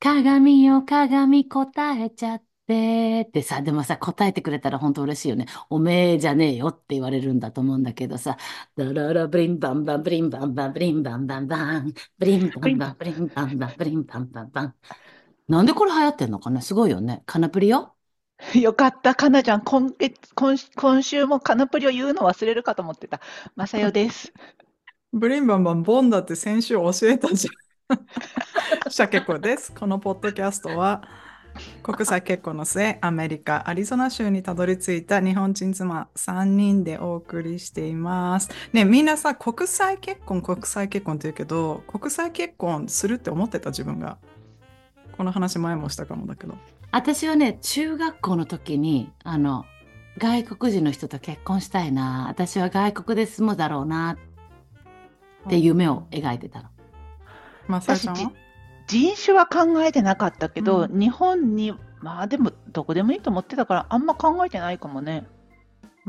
鏡よ鏡答えちゃってってさ、でもさ、答えてくれたら本当嬉しいよね。おめえじゃねえよって言われるんだと思うんだけどさ、ダララブリンバンバンブリンバンバンブリンバンバンバン、ブリンバプリンンバンブリンバンバンブリンバンバンバン。なんでこれ流行ってんのかね、すごいよね。カナプリよ。 よかった、かなちゃん、今週もカナプリを言うの忘れるかと思ってた。まさよです。 ブリンバンバンボンだって先週教えたじゃん。シャケ子です。このポッドキャストは国際結婚の末、アメリカ・アリゾナ州にたどり着いた日本人妻3人でお送りしています。ね、みんなさ、国際結婚って言うけど、国際結婚するって思ってた自分が。この話前もしたかもだけど。 私はね、中学校の時に、外国人の人と結婚したいな。私は外国で住むだろうなって夢を描いてたの。 まあ、さやち私、 ゃんは人種は考えてなかったけど、 うん日本に、まあでも、どこでもいいと思ってたから、あんま考えてないかもね。 うん、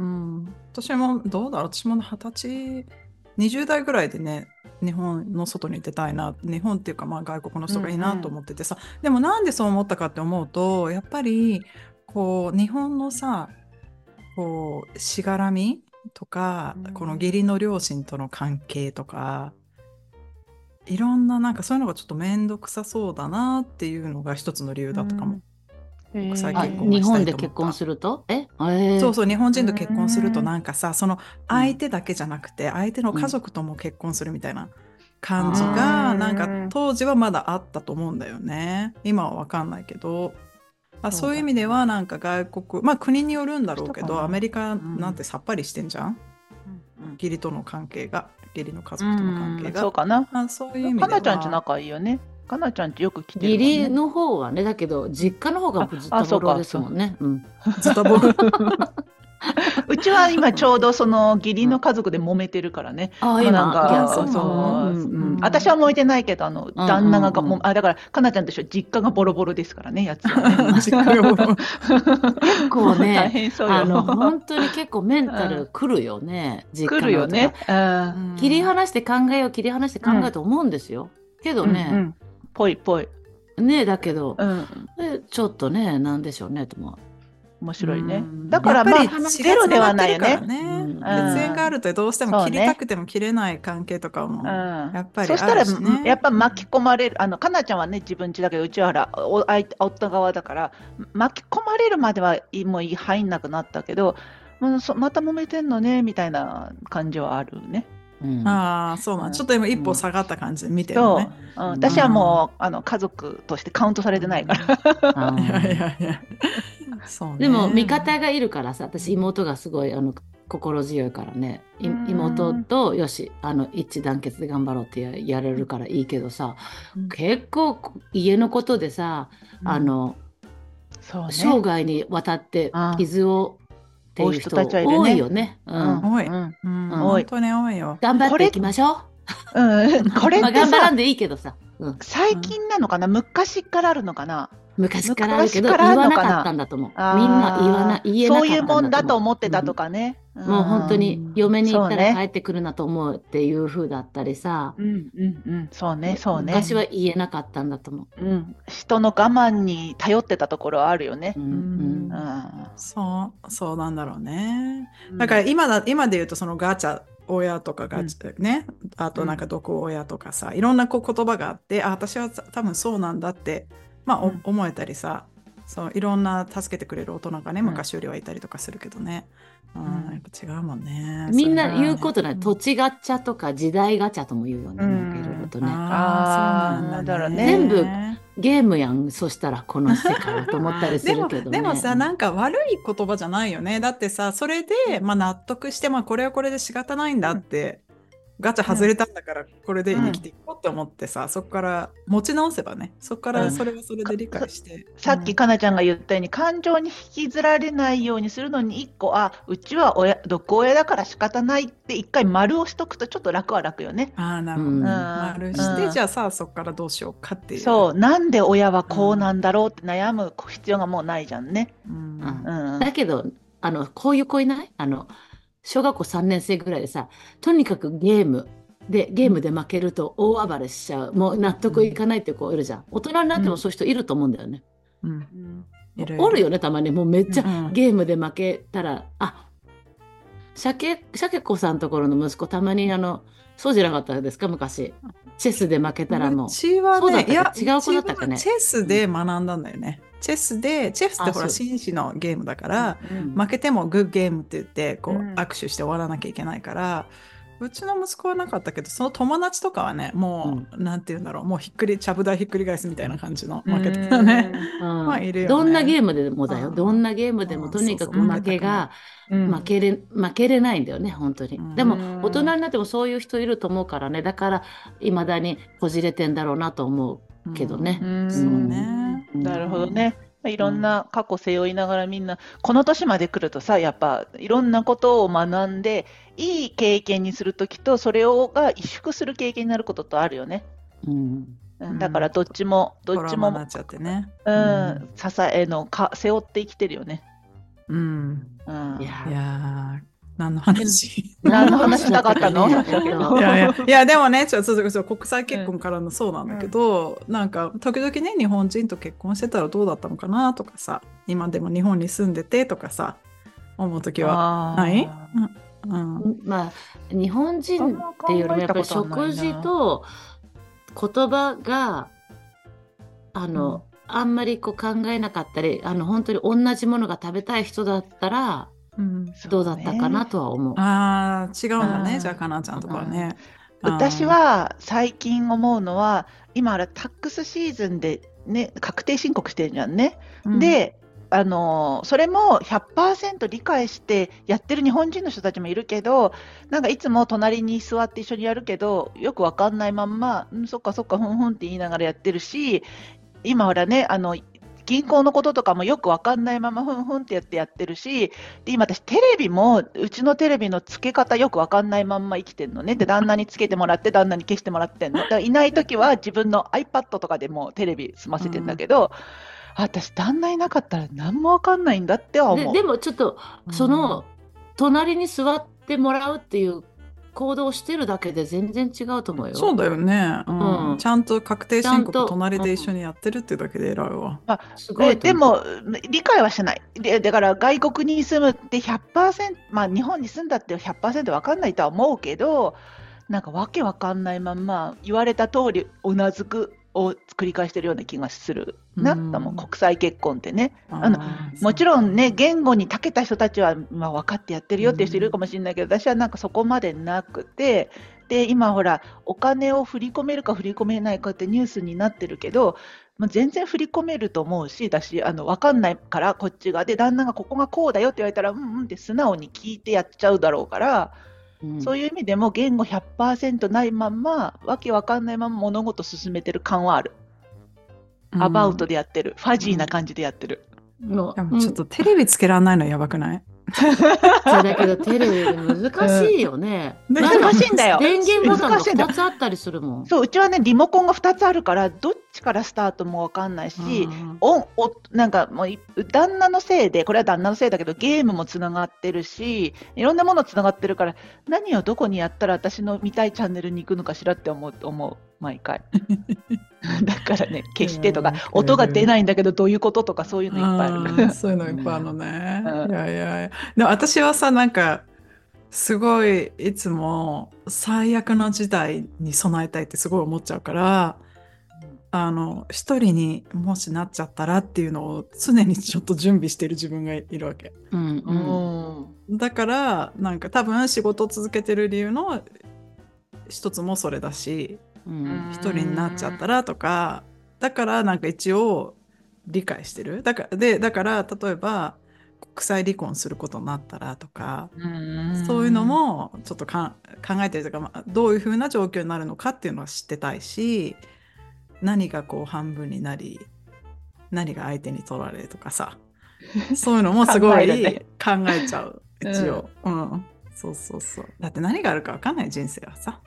私もどうだろう、私も20歳、20代ぐらいでね、日本の外に出たいな、日本っていうかまあ外国のうん人がいいなと思っててさ、でもなんでそう思ったかって思うと、やっぱりこう日本のさ、こうしがらみとか、この義理の両親との関係とか、いろんななんかそういうのがちょっと面倒くさそうだなっていうのが一つの理由うだったかも。 ん。 国際あ、 結婚が日したい本で結婚と思った。 するとそうそう、日本人と結婚するとうんなんかさ、そのうん、 相手だけじゃなくて、相手の家うん。 族とも結婚するみたいな感うじが、 あなんかん。 当時はまだあったと思うんだよね。今はわかんないけど。 そうだそういう意味ではなんか外国、まあ国によるんだろうけど、アしたかな。 メリカうなんん。 てさっぱりしてんじゃん。 うん義理との関係が、義理の家う族との関係ん、そうが。 かな。 まあそういう意味かでは、 なちゃんち仲いいよね。かなちゃんちよく来てる義もんね。 理の方はね、だけど、実家の方がずっとそうか、 ボロでそう。 すもんね。うん。 ズタボロ。 うちは今ちょうどその義理うん、 の家族で揉めてるからね。 ああ、 まあなん今、 ああ、 か、 そうなのうそう、 んうん。 私は燃えてないけど、 うんう旦那がんうん。 だから、かなちゃんと一緒、実家がボロボロですからね、やつはね。 実家がボロボロ。 結構大ね、 変そうよ。 本当に結構メンタルうん、 くるよね。実来家のとか。 るよね。うん、 う切りん。 離して考えよう、切り離して考えようと思うんですよ。けどうん、うね、 ん。ぽいぽい。 ね、だけど、 うん、 ちょっとね、なんでしょうね、と思面う白いね。だん、 からまあ、 やっぱり血がつなゼロではがってるからないよね。 う。うね。血縁があんうん、 るとどうしても切りたそうね。 くても切れない関係とかもやっぱりあるそしたら、 しね。 やっぱ巻き込まれる、かなちゃんはね、自分家だけど、うちはほら、夫側だから、巻き込まれるまでもう入んなくなったけど、また揉めてんのね、みたいな感じはあるね。 うん。 ああ、そうなん。ちょうん、 っと今一うん。 歩下がった感じで見てるのね。 そう、私はうんもう、家族としてカウントされてないかうんら。 いやいあやいや。そうでも、味ね。 方がいるからさ、私、妹がすごい、心強いからね、 うー妹ん、 と、よし、一致団結で頑張ろうってやれるからいいけどさ、 うん結構、家のことでさ、 うんそうね。 生涯にわたってうん、 傷をっていう多い人たち人多いはいるね。 よね。ううん、 ん。 多い。 うん、 うん、 うん。 多い。 本当に多いよ。 頑張っていこれ、 きましょう。 これっまあ、 てさ、 頑張らんでいいけどさ。うん。 最うん近なのかな、昔からあるのかな。 昔からあるけど、 昔からある言わなかったのかな。 んだと思う。みんなああ、 言えなかっそういうもんたんだと思だと思ってう。うたとん。 かね。 もう本当に嫁に行ったら帰そうね。 ってくるなと思うっていう風だったりさ、 うんうんうん。そうね、そうね。 昔は言えなかったんだと思うん。人の我慢に頼ってたところはあるよね。 う。ううんうんん。 そうなんだろうね。だからうん。 今で言うとそのガチャ親とかガうん。 チャね、あとなんうん。 か毒親とかさ、いろんな言葉があって、私は多分そうなんだって、まあうん。 思えたりさ、そういろんな助けてくれる大人がね、 うん。 昔よりはいたりとかするけどね。うん、やっうん。 ぱ違うもんね。 みんなそういうのは言うこね。 とない。土地ガチャとか時代ガチャとも言うようね。なんかいろいろん。 とね。 ああ、そうなんああ、 だだろうね。 全部ね。 ゲームやん。そしたらこの世界はと思ったりするけどね。 でもさ、なんか悪い言葉じゃないよね。だってさ、それで、まあ納得して、まあこれはこれで仕方ないんだうん。 って、ガチャうん。 外れたんだから、これで生きうん。 ていこうって思ってさ、そこから持ち直せばね、そこかうん。 らそれはそれかで理解して、 さっきかなちゃんが言ったように、感情に引きずられないようにするのに、一個、うちは毒親だから仕方ないって一回丸をしとくとちょっと楽は楽よね。 ああ、なうるほどね。 ん。 丸して、 うん。 じゃあさ、そこからどうしようかっていう。 そう、なんで親はうん。 こうなんだろうって悩む必要がもうないじゃんね。 うん。 うん。 うん。 だけど、こういう子いない小学校3年生ぐらいでさ、とにかくゲーム。 で、ゲームで負けると大暴れしちゃう。もう納得いかないっていう子いるじゃん。大人になってもそういう人いると思うんだよね。 うん。 うん。 いるいる。 おるよね、たまに。もうめっちゃうんゲームで負けたら、シャケ子さんところの息子、たまにそうじゃなかったですか、昔。チェスで負けたらうもう。 ちはそうだっね、いや、 たっけ、違う子だったかね。 うちはチェスで学んだんだよね。チェスってほら、 そう。 紳士のゲームだから、 うん負けてもグッゲームって言って、こう、 うん握手して終わらなきゃいけないから、うちの息子はなかったけど、その友達とかはね、もう、なんて言うんだろう、もうちゃぶ台ひっくり返すみたいな感じの負けてたね。まあ、いるよね。 どんなゲームでもだよ。 うんどんなゲームでも、とにかく負けが、負けれないんだよね、本当に。でも、大人になってもそういう人いると思うからね。だから、いまだにこじれてんだろうなと思うけどね。 そうね。 なるほどね。いろんな過去背負いながらみんな、この年まで来るとさ、やっぱいろんなことを学んで、いい経験にするときと、それが萎縮する経験になることとあるよね。だからどっちも、 トラウマになっちゃってね。 支えの背負って生きてるよね。 いや何の話何の話したかったのいやでもね、ちょっと国際結婚からのそうなんだけど、なんか時々ね、日本人と結婚してたらどうだったのかなとかさ、今でも日本に住んでてとかさ、思う時はない？ まあ日本人っていうよりもやっぱり食事と言葉があんまりこう考えなかったり、本当に同じものが食べたい人だったらどうだったかなとは思う。 違うんだね、じゃあかなちゃんとかはね。 私は最近思うのは、今タックスシーズンでね、確定申告してるじゃんね。で、それも 100% 理解してやってる日本人の人たちもいるけど、なんかいつも隣に座って一緒にやるけど、よくわかんないまんま、そっかそっか、ふんふんって言いながらやってるし、今ほらね、銀行のこととかもよくわかんないままふんふんってやってるし、で今私テレビもうちのテレビのつけ方よくわかんないまんま生きてんのね。で旦那につけてもらって旦那に消してもらってんの。だからいない時は自分の iPad とかでもテレビ済ませてんだけど、私旦那いなかったら何もわかんないんだっては思う。 でもちょっと隣に座ってもらうっていう行動をしてるだけで全然違うと思うよ。 そうだよね。ちゃんと確定申告隣で一緒にやってるっていうだけで偉いわ。 でも理解はしない。だから外国に住むって 100%、日本に住んだって 100% わかんないとは思うけど、なんかわけわかんないまんま言われた通りうなずくを繰り返してるような気がするな。もう国際結婚ってね、もちろんね、言語に長けた人たちは、分かってやってるよっていう人いるかもしれないけど、私はなんかそこまでなくて、で今ほらお金を振り込めるか振り込めないかってニュースになってるけど、全然振り込めると思うし、だし分かんないからこっちがで旦那がここがこうだよって言われたらって素直に聞いてやっちゃうだろうから。そういう意味でも言語 100% ないまんまわけわかんないまま物事進めてる感はある。アバウトでやってる、ファジーな感じでやってる。 でもちょっとテレビつけられないのやばくない？ そうだけどテレビ難しいよね。 難しいんだよ。 電源ボタンが2つあったりするもん。 そう、うちはねリモコンが2つあるからどっちからスタートもわかんないし、なんかもう旦那のせいで、これは旦那のせいだけどゲームもつながってるし、いろんなものつながってるから、何をどこにやったら私の見たいチャンネルに行くのかしらって思う毎回。だからね、消してとか音が出ないんだけどどういうこととかそういうのいっぱいある。 そういうのいっぱいあるのね。いやでも私はさ、なんかすごいいつも最悪の事態に備えたいってすごい思っちゃうから、一人にもしなっちゃったらっていうのを常にちょっと準備してる自分がいるわけ。だからなんか多分仕事を続けてる理由の一つもそれだし、一人になっちゃったらとか、だからなんか一応理解してる。だから例えば国際離婚することになったらとか、そういうのもちょっと考えてるとか、どういうふうな状況になるのかっていうのは知ってたいし、何がこう半分になり何が相手に取られるとかさ、そういうのもすごい考えちゃう一応。そうだって何があるか分かんない人生はさ。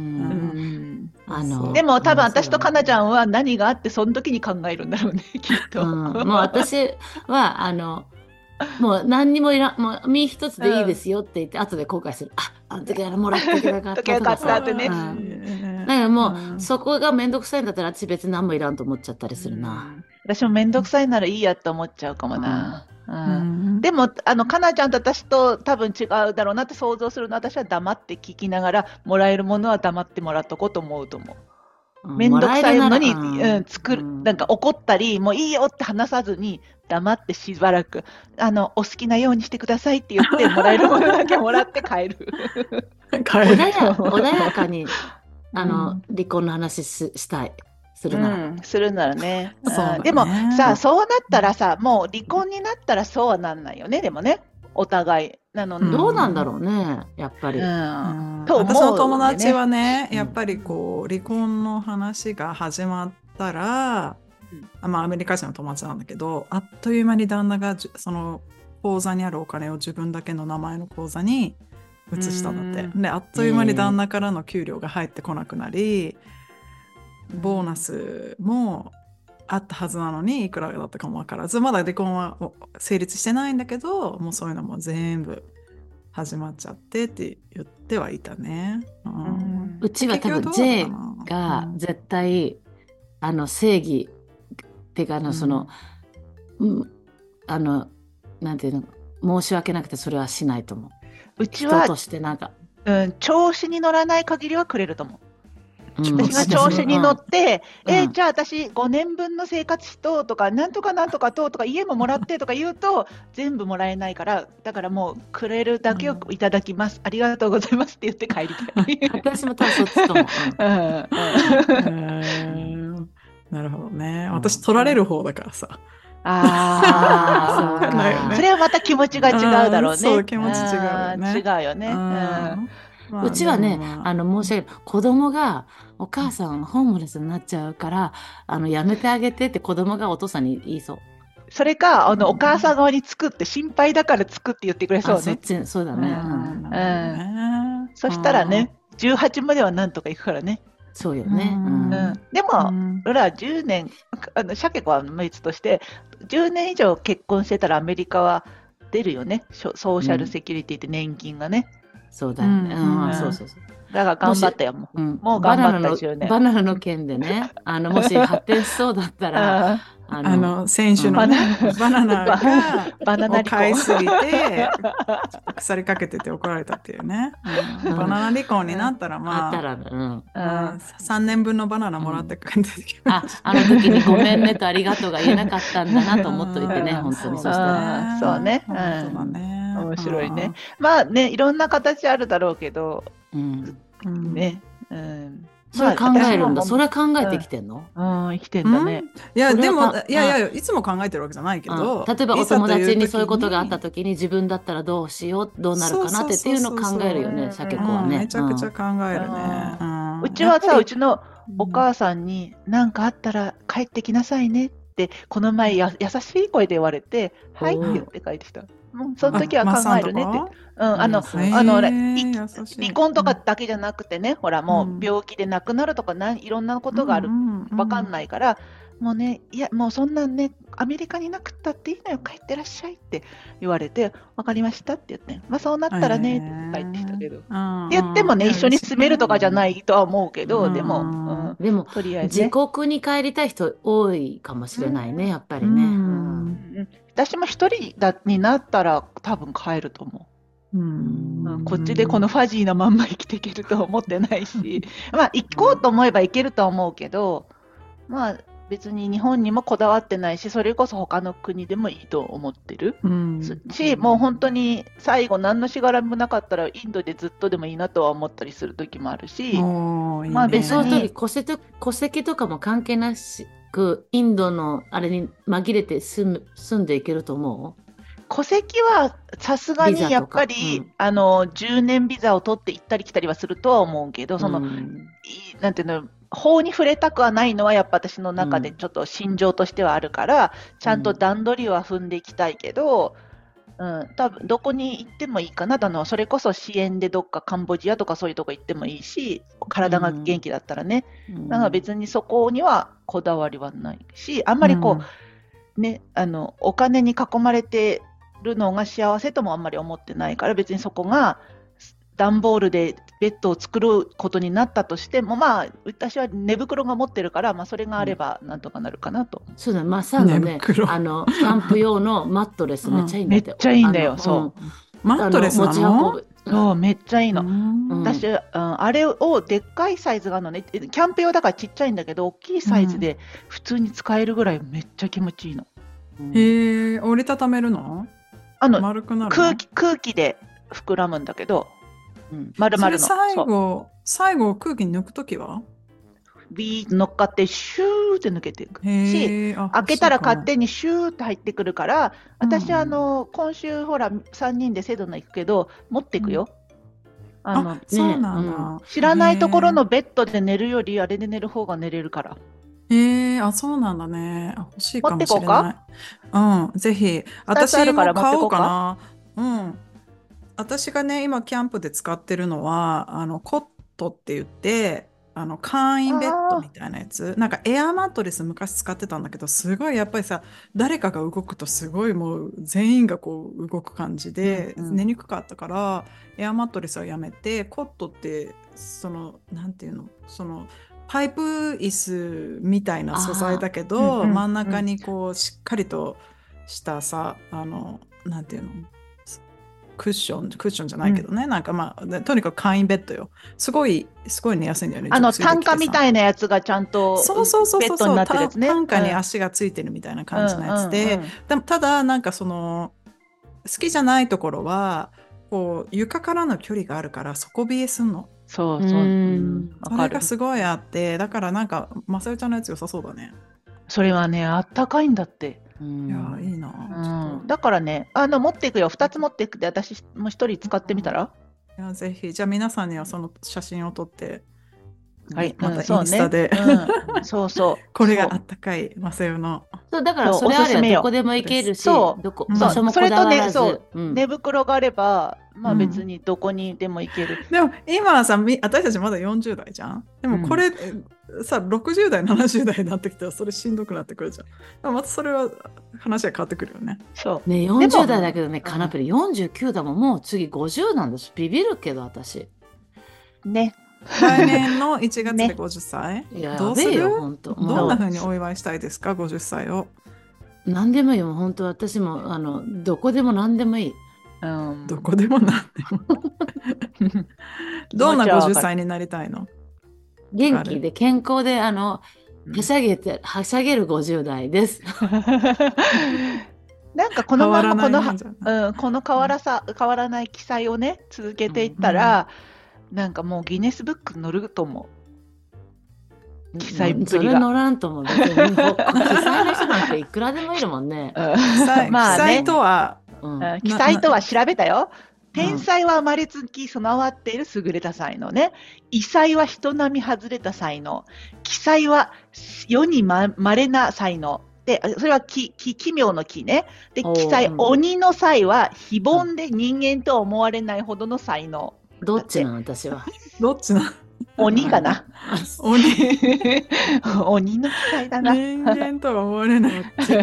でも多分私とかなちゃんは何があってその時に考えるんだろうね、きっと。 もう私はもう何にももう身一つでいいですよって言って後で後悔する。 あの時もらっとけばよかったとかさ。 とかよかったってね。 だからもう、 うんそこがめんどくさいんだったら、私別に何もいらんと思っちゃったりするな。 私もめんどくさいならいいやと思っちゃうかもな。でも、かなちゃんと私と多分違うだろうなって想像するのは、私は黙って聞きながら、もらえるものは黙ってもらっとこうと思うと思う。めんどくさいのに、なんか怒ったり、もういいよって話さずに、黙ってしばらく、お好きなようにしてくださいって言って、もらえるものだけもらって帰る。 穏やかに、離婚の話したい。するなら。 するならね。 そうだねでもさ、そうなったらさ、もう離婚になったらそうはなんないよね、でもね。お互い。 どうなんだろうね、やっぱり。 私の友達はね、やっぱりこう離婚の話が始まったら、まあアメリカ人の友達なんだけど、あっという間に旦那がその口座にあるお金を自分だけの名前の口座に移したんだって。で、あっという間に旦那からの給料が入ってこなくなり、ボーナスもあったはずなのにいくらだったかも分からず、まだ離婚は成立してないんだけど、もうそういうのも全部始まっちゃってって言ってはいたね。 うちは多分 J が絶対正義っていうかなんていうの、申し訳なくてそれはしないと思う。 うちは人としてなんか、 調子に乗らない限りはくれると思う。私が調子に乗って、じゃあ私5年分の生活費とか、なんとかなんとかとか、家ももらってとか言うと、全部もらえないから、だからもうくれるだけをいただきます。ありがとうございますって言って帰りたい。 私も多分そっちと思う。 なるほどね。私取られる方だからさ。 そうか。それはまた気持ちが違うだろうね。 そう、気持ち違うよね。 違うよね。 うちはね、申し訳ない。子供がお母さんホームレスになっちゃうから、やめてあげてって子供がお父さんに言いそう。 それか、お母さん側に作って心配だから作って言ってくれそうね。 そうだね。 そしたらね、18まではなんとかいくからね。 そうよね。 でも、10年、シャケ子は別として、10年以上結婚してたらアメリカは出るよね。ソーシャルセキュリティって年金がね。 そうだよね。そうそうそう。 だから頑張ったよ、もう。もう頑張った10年。 バナナの件でね、もし発展しそうだったら、 先週のね、バナナを買いすぎて、腐りかけてて怒られたっていうね。バナナ離婚になったら、まあ、3年分のバナナもらってくるんですけど。 あの時にごめんねとありがとうが言えなかったんだなと思っといてね、本当に。そしたら。 そうね。面白いね。まあね、いろんな形あるだろうけど、ね。 それ考えるんだ。それ考えてきてんの？ 生きてんだね。 いや、でも、いつも考えてるわけじゃないけど。 例えばお友達にそういうことがあった時に自分だったらどうしよう、どうなるかなっていうのを考えるよね、シャケ子はね。 めちゃくちゃ考えるね。 うちはさ、うちのお母さんに何かあったら帰ってきなさいねって、この前優しい声で言われて、はいって言って帰ってきた。その時は考えるねって。離婚とかだけじゃなくてね、ほらもう病気で亡くなるとかいろんなことがある、わかんないから、もうね、いやもうそんなんね、アメリカになくったっていいのよ、帰ってらっしゃいって言われて、わかりましたって言って、まあそうなったらねって帰ってきたけど、言ってもね、一緒に住めるとかじゃないとは思うけど、でもとりあえず自国に帰りたい人多いかもしれないね、やっぱりね。 私も一人になったら多分帰ると思う。こっちでこのファジーなまんま生きていけるとは思ってないし、まあ行こうと思えば行けるとは思うけど、まあ別に日本にもこだわってないし、それこそ他の国でもいいと思ってるし、もう本当に最後何のしがらみもなかったらインドでずっとでもいいなとは思ったりする時もあるし、 まあ別に戸籍とかも関係なくインドのあれに紛れて住んでいけると思う？ 戸籍はさすがにやっぱり、10年ビザを取って行ったり来たりはするとは思うけど、なんていうの、法に触れたくはないのはやっぱ私の中でちょっと心情としてはあるから、ちゃんと段取りは踏んでいきたいけど、多分どこに行ってもいいかな。それこそ支援でどっかカンボジアとかそういうとこ行ってもいいし、体が元気だったらね。だから別にそこにはこだわりはないし、あんまりね、お金に囲まれてるのが幸せともあんまり思ってないから、別にそこが段ボールでベッドを作ることになったとしても、まあ私は寝袋が持ってるから、まあそれがあればなんとかなるかなと。 そうだ、マッサーのね、 寝袋。 キャンプ用のマットレスめっちゃいいんだめっって。 ちゃいいんだよ、そう。 マットレスな持ち運の？ ぶ。 そうめっちゃいいの。 うん私、あれをでっかいサイズがあるのね、キャンプ用だからちっちゃいんだけど、大きいサイズで普通に使えるぐらいめっちゃ気持ちいいの。 へえ、折りたためるの？丸くなるの？ 空気で膨らむんだけど、 うん丸々の。 それそう最後空気抜くときは？ ビーッ乗っかってシューって抜けていくし、 へえ、 開けたら勝に。 手にシューって入ってくるから、私今週ほら3人でセドナ行くけど持っていくよ。 そうなんだ。 知らないところのベッドで寝るよりあれで寝る方が寝れるから。 へえ、そうなんだね。欲しいかもしれ持ってこうない。ぜひ。 二つあ私もるから持って買おうかこうか。 な。私がね、今キャンプで使ってるのは、コットって言って、簡易ベッドみたいなやつ。なんかエアマットレス昔使ってたんだけど、すごいやっぱりさ、誰かが動くとすごいもう全員がこう動く感じで、寝にくかったから、エアマットレスはやめて、コットって、なんていうの、パイプ椅子みたいな素材だけど、真ん中にこうしっかりとしたさ、なんていうの、クッションじゃないけどね、なんかまあとにかく簡易ベッドよ。すごい寝やすいんだよね。 担架みたいなやつがちゃんとベッドになってるやつね。 担架に足がついてるみたいな感じのやつで、でもただなんか好きじゃないところはこう床からの距離があるから底冷えすんの。 そう。 それがすごいあって、だからなんかまさよちゃんのやつ良さそうだね。 それはね、あったかいんだって。 いや、いいな。 だからね、持っていくよ。2つ持っていくで、私も1人使ってみたら？ いや、ぜひ。じゃあ皆さんにはその写真を撮って、 はい、 またインスタで、 そう。 これがあったかいマサヨの。 そう、だからそれあればどこでも行けるし、場所もこだわらず。 それとね、寝袋があれば、まあ別にどこにでも行ける。 でも今はさ、私たちまだ40代じゃん。でもこれ、さ、60代、70代になってきたらそれしんどくなってくるじゃん。でもまたそれは話は変わってくるよね。 そうね、40代だけどね、カナペリ49だもん、もう次50なんです。ビビるけど私。 ね。 来年の1月で50歳、どうする？どんな風にお祝いしたいですか、50歳を。 何でもいいよ、本当私もどこでも何でもいい。 どこでも何でも。どんな50歳になりたいの？ 元気で健康ではしゃげる50代です。 なんかこのままこの変わらない記載をね続けていったら、なんかもうギネスブックに載ると思う。記載っぷりが。 それ載らんと思う。記載の人なんていくらでもいるもんね。 記載とは、 記載とは調べたよ。天才は生まれつき備わっている優れた才能ね。異才は人並み外れた才能。奇才は世に稀な才能。で、それは奇妙の奇ね。で、奇才、鬼の才は非凡で人間とは思われないほどの才能。 どっちなの私は。 どっちなの？ 鬼かな。鬼の奇才だな。 人間とは思われない。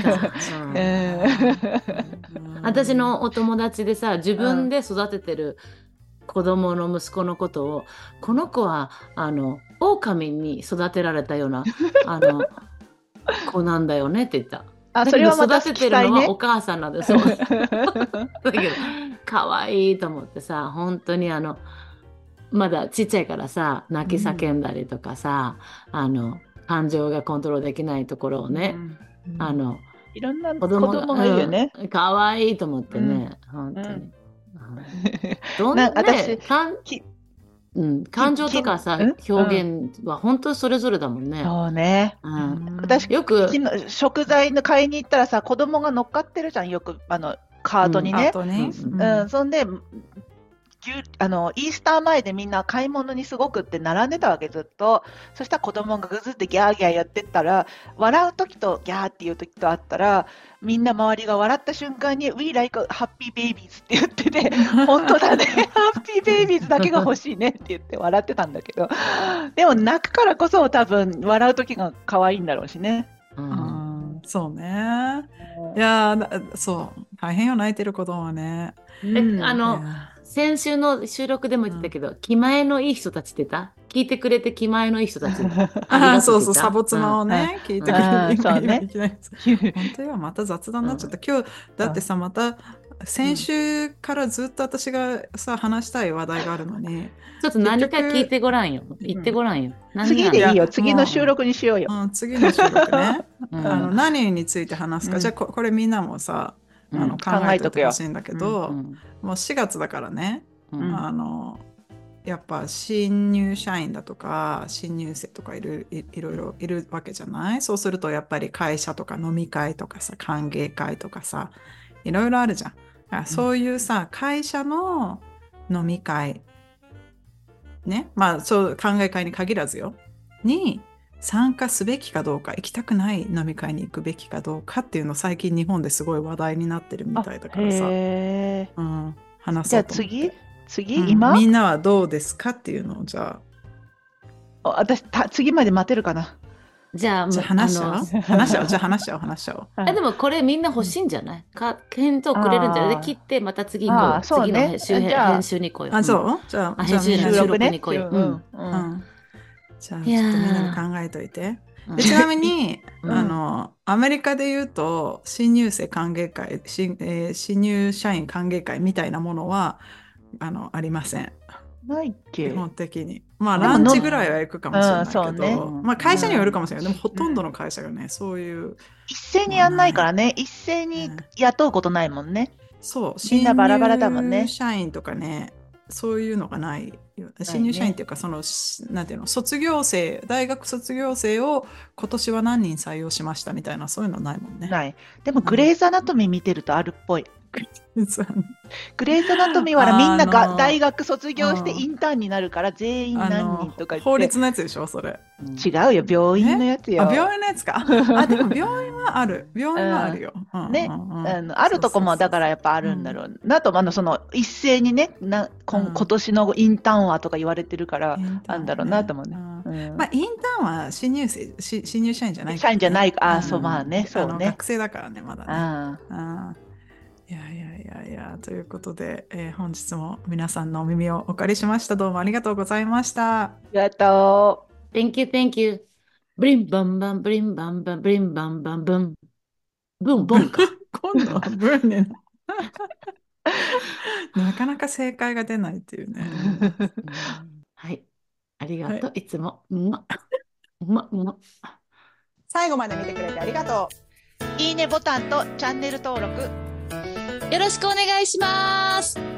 私のお友達でさ、自分で育ててる子供の息子のことを、この子は狼に育てられたような子なんだよねって言った。 それはまた育ててるのはお母さんなんです。だけど可愛いと思ってさ、本当にまだちっちゃいからさ、泣き叫んだりとかさ、感情がコントロールできないところをね、 いろんな子供がいるよね。 可愛いと思ってね、本当に。どんな感情とかさ、表現は本当それぞれだもんね。 そうね。私よく食材の買いに行ったらさ、子供が乗っかってるじゃん、よくカートにね。そんでイースター前でみんな買い物にすごくって並んでたわけ、ずっと。そしたら子供がぐずってギャーギャーやってったら、笑う時とギャーっていう時とあったら、みんな周りが笑った瞬間に We like happy babies って言ってて、本当だね、ハッピーベイビーズだけが欲しいねって言って笑ってたんだけど、でも泣くからこそ多分笑う時が可愛いんだろうしね。 そうね。いやそう大変よ、泣いてる子供はね。 先週の収録でも言ってたけど、気前のいい人たちって言った聞いてくれて気前のいい人たち。ありああ、 がとうそうそう、 って言ったサボ妻をね、聞いてくれて、今、 そうね。 いきなり。本当よ、また雑談になっちゃった。今日、だってさ、また、先週からずっと私がさ、話したい話題があるのに、 ちょっと何か聞いてごらんよ。言ってごらんよ。何次があるの？ でいいよ。次の収録にしようよ。 次の収録ね。 うん何について話すか。じゃあこれみんなもさ、 うん考えておいてほしいんだけど、 うんもう4月だからね、 うんやっぱ新入社員だとか新入生とかいろいろいるわけじゃない。そうするとやっぱり会社とか飲み会とかさ、歓迎会とかさ、いろいろあるじゃん。だからそういうさ、会社の飲み会ね、まあそう歓迎会に限らずよ、に参加すべきかどうか、行きたくない飲み会に行くべきかどうかっていうの最近日本ですごい話題になってるみたいだからさ、 へー。 話じゃあそうと思って。 今みんなはどうですかっていうのをじゃ私次まで待てるかな。 じゃあ、 あ話しちゃうじゃあ話しちゃおう。 でもこれみんな欲しいんじゃないか、返答くれるんじゃないで、切ってまた次行こう。 そうね。 次の編集に行こうよ。 そうじゃあ編集みんな収録に行こうよ。 じゃあちょっとみんなで考えといて。でちなみに、アメリカで言うと新入生歓迎会、新入社員歓迎会みたいなものはありません。 ないっけ。 基本的に。まあランチぐらいは行くかもしれないけど、まあ会社にはよるかもしれない。でもほとんどの会社がね、そういう一斉にやんないからね。一斉に雇うことないもんね。 そう、 みんなバラバラだもんね。 新入社員とかね、そういうのがない。新入社員っていうか、なんていうの、大学卒業生を今年は何人採用しましたみたいな、そういうのないもんね。 ない。でも、グレイズ・アナトミー見てるとあるっぽい。グレイズ・アナトミーはみんなが大学卒業してインターンになるから全員何人とか言って。 法律のやつでしょ、それ。 違うよ、病院のやつよ。 病院のやつか。でも病院はある。病院はあるよ。 ね、あるとこもだからやっぱあるんだろう。あと、一斉にね、今年のインターンはとか言われてるから、あるんだろうなと思うね。 まあ、インターンは新入社員じゃないから。 社員じゃないか。そう、まあね、そうね。 学生だからね、まだね。いや、ということで、本日も皆さんのお耳をお借りしました。どうもありがとうございました。 ありがとう。Thank you, thank you. ブリンバンバン、ブリンバンバン、ブリンバンバン、ブン。ブン、ボンか。 今度はブンね。なかなか正解が出ないっていうね。 はい。ありがとう。いつも。 最後まで見てくれてありがとう。いいねボタンとチャンネル登録。 よろしくお願いします。